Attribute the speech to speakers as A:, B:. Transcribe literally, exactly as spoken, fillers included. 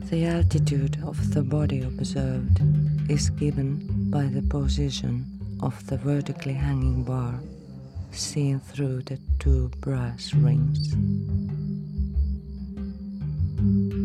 A: The altitude of the body observed is given by the position of the vertically hanging bar seen through the two brass rings.